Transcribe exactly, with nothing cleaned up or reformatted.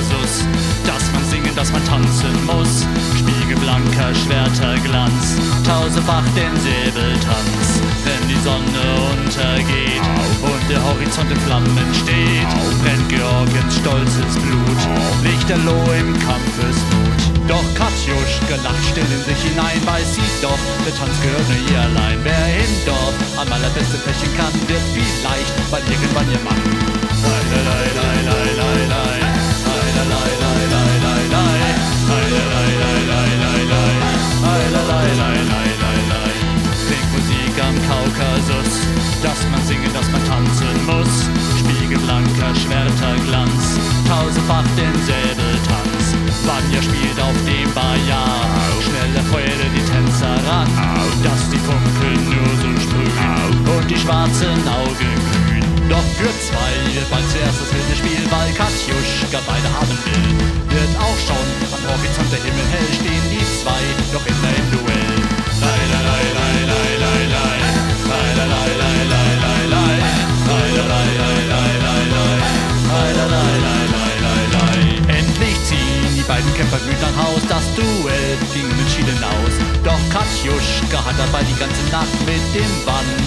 Kaukasus, dass man singen, dass man tanzen muss. Spiegelblanker Schwerterglanz, tausendfach den Säbeltanz. Wenn die Sonne untergeht und der Horizont in Flammen steht, brennt Georgiens stolzes Blut, lichterloh im Kampfesmut. Doch Katjuschka lacht still in sich hinein, weiß sie doch, der Tanz gehört nur ihr allein. Wer im Dorf am allerbeste fächen kann, wird vielleicht bald irgendwann ihr Mann. Lei, lei, lei, lei, lei, lei. Lei, lei, lei, lei, lei, lei. Lei, lei, lei, lei, lei, lei. Lei, lei, lei, lei, lei, lei. Klingt Musik am Kaukasus, dass man singen, dass man tanzen muss. Spiegelblanker Schwerterglanz, tausendfach den Säbeltanz. Vanya spielt auf dem Bajar, schnelle Freude die Tänzer ran, dass die Funkeln nur so sprühen und die schwarzen Augen glühen. Doch für zwei wird bald zuerst das wilde Spiel, weil Katjuschka beide haben will. Wird auch schon am Horizont der Himmel hell, stehen die zwei doch immer im Duell. Lei, lei, lei, lei, lei, lei, lei. Lei, lei, lei, lei, lei, lei, lei. Lei, lei, lei, lei, lei, lei, lei. Lei, lei, lei, lei, lei, lei, lei. Endlich ziehen die beiden Kämpfer wütend nach Haus, das Duell ging entschieden aus. Doch Katjuschka hat dabei die ganze Nacht mit dem Bann